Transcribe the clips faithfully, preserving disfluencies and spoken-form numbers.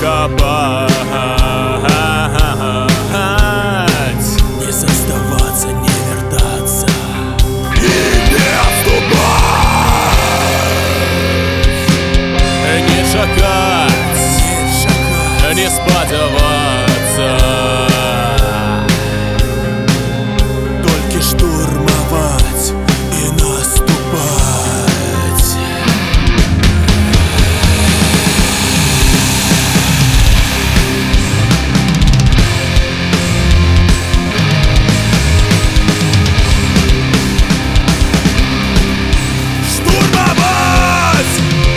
копать, не заставаться, не вертаться и не отступать, не шагать, не шагать, не спотеваться, только штурмовать и наступать. штурмовать,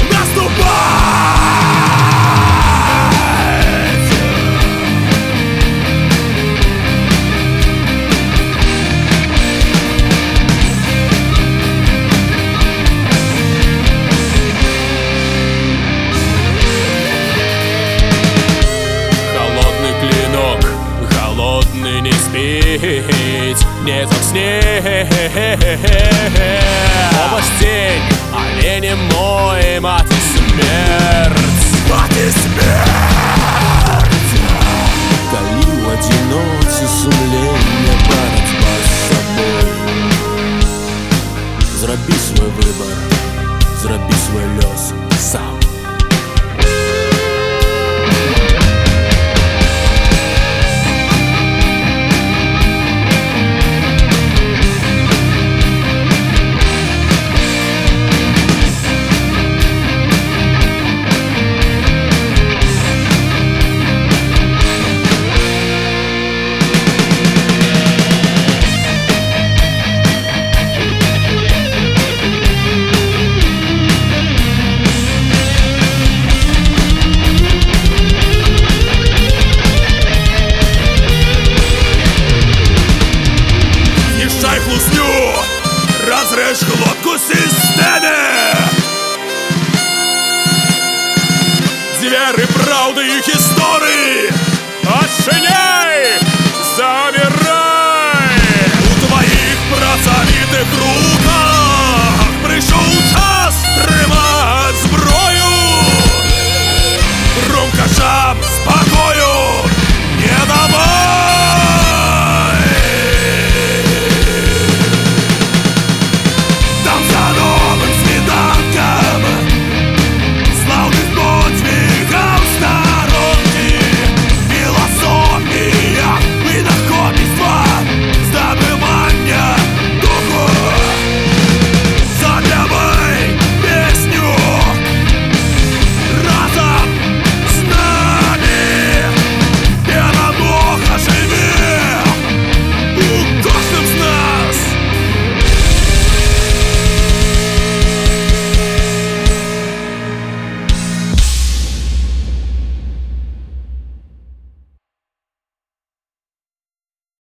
наступать. холодный клинок, холодный не спить, не заснеть. Оба тень, олени мой, мать и смерть. Мать и смерть. Коли в одиночестве сумление, боротьба з собою. Зроби свой выбор, зроби свой лёс сам. Знищай хлусню, розрежь глотку системи. Двери правди їх історії. Отчиняй!